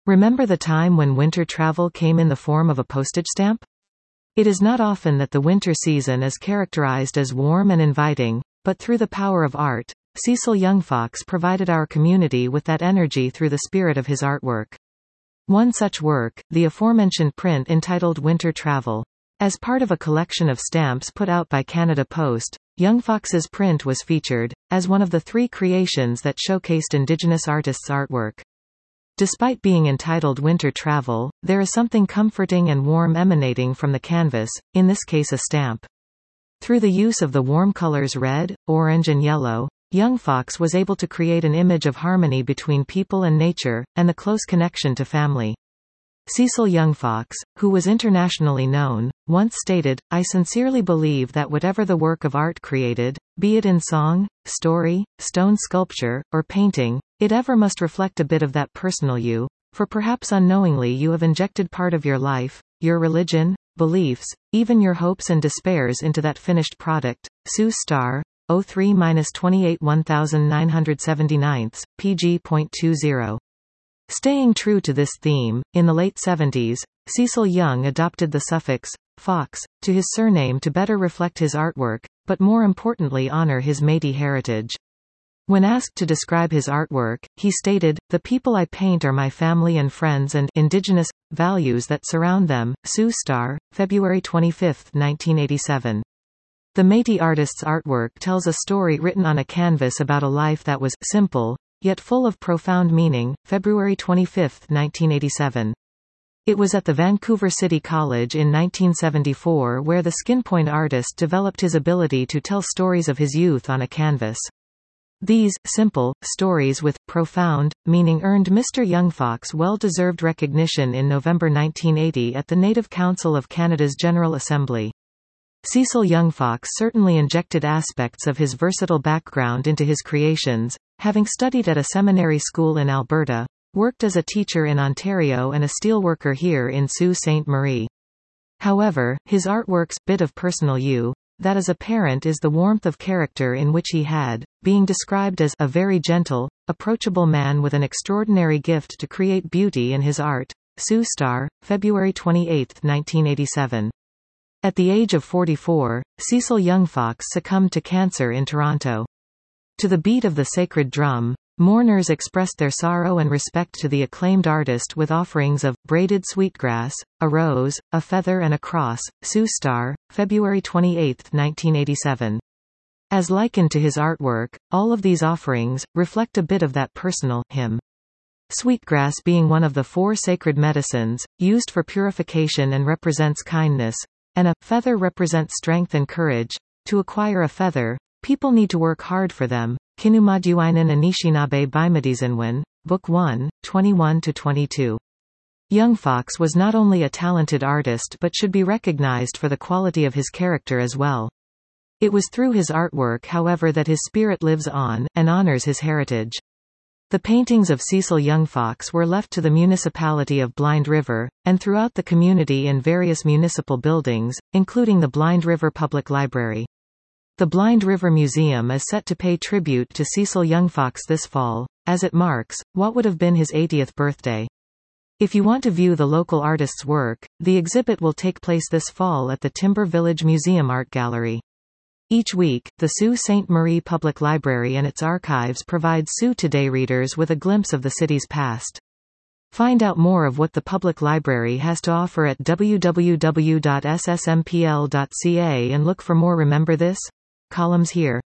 Remember the time when winter travel came in the form of a postage stamp? It is not often that the winter season is characterized as warm and inviting, but through the power of art, Cecil Young Fox provided our community with that energy through the spirit of his artwork. One such work, the aforementioned print entitled Winter Travel. As part of a collection of stamps put out by Canada Post, Young Fox's print was featured, as one of the 3 creations that showcased Indigenous artists' artwork. Despite being entitled Winter Travel, there is something comforting and warm emanating from the canvas, in this case a stamp. Through the use of the warm colors red, orange and yellow, Young Fox was able to create an image of harmony between people and nature, and the close connection to family. Cecil Young Fox, who was internationally known, once stated, "I sincerely believe that whatever the work of art created, be it in song, story, stone sculpture, or painting, it ever must reflect a bit of that personal you, for perhaps unknowingly you have injected part of your life, your religion, beliefs, even your hopes and despairs into that finished product." Sue Starr, 03-28 1979, pg.20. Staying true to this theme, in the late 70s, Cecil Young adopted the suffix Fox to his surname to better reflect his artwork, but more importantly honor his Métis heritage. When asked to describe his artwork, he stated, "The people I paint are my family and friends and Indigenous values that surround them." Sue Starr, February 25, 1987. The Métis artist's artwork tells a story written on a canvas about a life that was simple, yet full of profound meaning. February 25, 1987. It was at the Vancouver City College in 1974 where the Skinpoint artist developed his ability to tell stories of his youth on a canvas. These simple stories with profound meaning earned Mr. Young Fox well-deserved recognition in November 1980 at the Native Council of Canada's General Assembly. Cecil Young Fox certainly injected aspects of his versatile background into his creations, having studied at a seminary school in Alberta, worked as a teacher in Ontario and a steelworker here in Sault Ste. Marie. However, his artwork's bit of personal you that is apparent is the warmth of character in which he had, being described as a very gentle, approachable man with an extraordinary gift to create beauty in his art. Sue Starr, February 28, 1987. At the age of 44, Cecil Young Fox succumbed to cancer in Toronto. To the beat of the sacred drum, mourners expressed their sorrow and respect to the acclaimed artist with offerings of braided sweetgrass, a rose, a feather and a cross. Sue Starr, February 28, 1987. As likened to his artwork, all of these offerings reflect a bit of that personal him. Sweetgrass being one of the 4 sacred medicines, used for purification and represents kindness, and a feather represents strength and courage. To acquire a feather, people need to work hard for them. Kinumaduinan Anishinaabe Bimadizinwin, Book 1, 21-22. Young Fox was not only a talented artist but should be recognized for the quality of his character as well. It was through his artwork, however, that his spirit lives on, and honors his heritage. The paintings of Cecil Young Fox were left to the municipality of Blind River, and throughout the community in various municipal buildings, including the Blind River Public Library. The Blind River Museum is set to pay tribute to Cecil Young Fox this fall, as it marks what would have been his 80th birthday. If you want to view the local artist's work, the exhibit will take place this fall at the Timber Village Museum Art Gallery. Each week, the Sault Ste. Marie Public Library and its archives provide Sault Today readers with a glimpse of the city's past. Find out more of what the public library has to offer at www.ssmpl.ca and look for more Remember This? Columns here.